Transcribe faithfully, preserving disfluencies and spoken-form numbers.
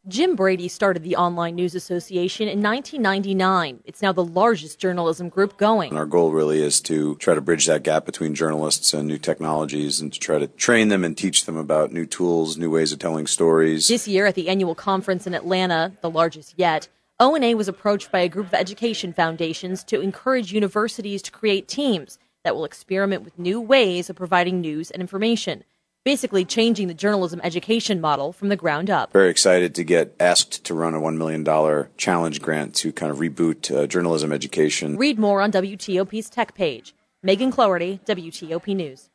Jim Brady started the Online News Association in nineteen ninety-nine. It's now the largest journalism group going. And our goal really is to try to bridge that gap between journalists and new technologies and to try to train them and teach them about new tools, new ways of telling stories. This year at the annual conference in Atlanta, the largest yet, O N A was approached by a group of education foundations to encourage universities to create teams that will experiment with new ways of providing news and information, basically changing the journalism education model from the ground up. Very excited to get asked to run a one million dollars challenge grant to kind of reboot uh, journalism education. Read more on W T O P's tech page. Megan Cloherty, W T O P News.